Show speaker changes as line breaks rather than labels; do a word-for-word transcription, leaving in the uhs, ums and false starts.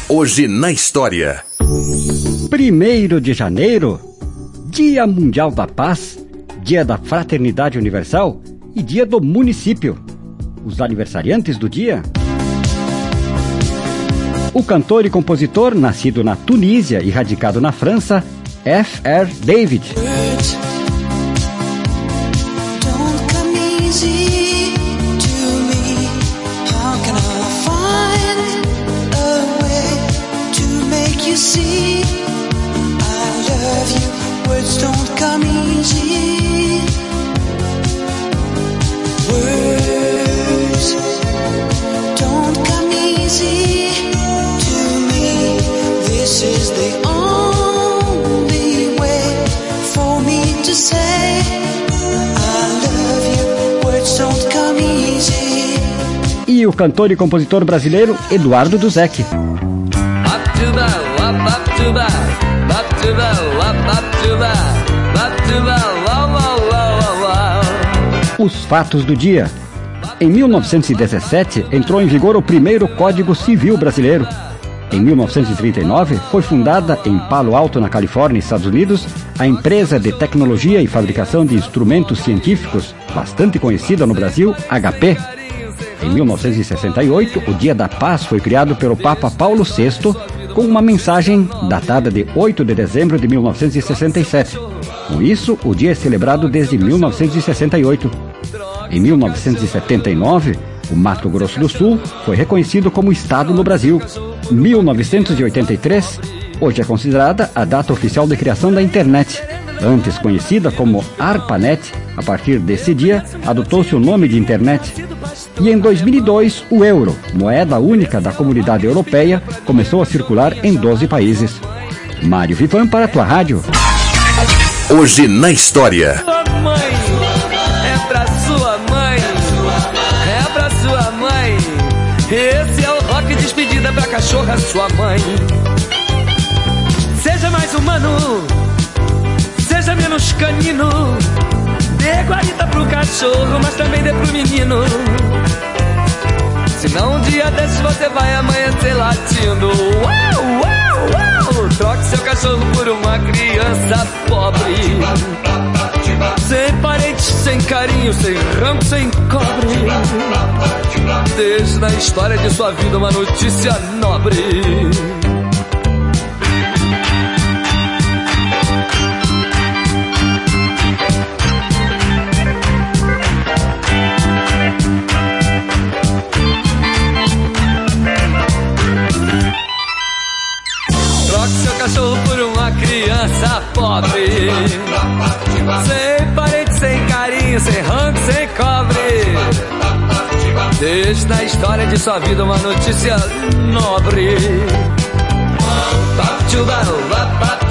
Hoje na história.
Primeiro de janeiro, Dia Mundial da Paz, Dia da Fraternidade Universal e Dia do Município. Os aniversariantes do dia: o cantor e compositor, nascido na Tunísia e radicado na França, F R David.
See, I love you, words don't come easy. Words don't come easy to me. This is the only way for me to say I love you, words don't come easy.
E o cantor e compositor brasileiro Eduardo Duzec. Os fatos do dia. Em mil novecentos e dezessete, entrou em vigor o primeiro Código Civil brasileiro. Em mil novecentos e trinta e nove, foi fundada em Palo Alto, na Califórnia, Estados Unidos, a empresa de tecnologia e fabricação de instrumentos científicos, bastante conhecida no Brasil, H P. Em mil novecentos e sessenta e oito, o Dia da Paz foi criado pelo Papa Paulo sexto, com uma mensagem datada de oito de dezembro de mil novecentos e sessenta e sete. Com isso, o dia é celebrado desde mil novecentos e sessenta e oito. Em mil novecentos e setenta e nove, o Mato Grosso do Sul foi reconhecido como Estado no Brasil. mil novecentos e oitenta e três, hoje é considerada a data oficial de criação da internet. Antes conhecida como ARPANET, a partir desse dia, adotou-se o nome de internet. E em dois mil e dois, o euro, moeda única da Comunidade Europeia, começou a circular em doze países. Mário Vivan para a tua rádio.
Hoje na história.
Sua mãe, é pra sua mãe, é pra sua mãe. Esse é o rock despedida pra cachorra, sua mãe. Seja mais humano, seja menos canino. Dê guarita pro cachorro, mas também dê pro menino. Senão um dia desses você vai amanhecer latindo. Uau, uau, uau. Troque seu cachorro por uma criança pobre, sem parentes, sem carinho, sem rango, sem cobre. Deixe na história de sua vida uma notícia nobre. Seu cachorro por uma criança pobre, sem parente, sem carinho, sem rango, sem cobre. Deixe na história de sua vida uma notícia nobre.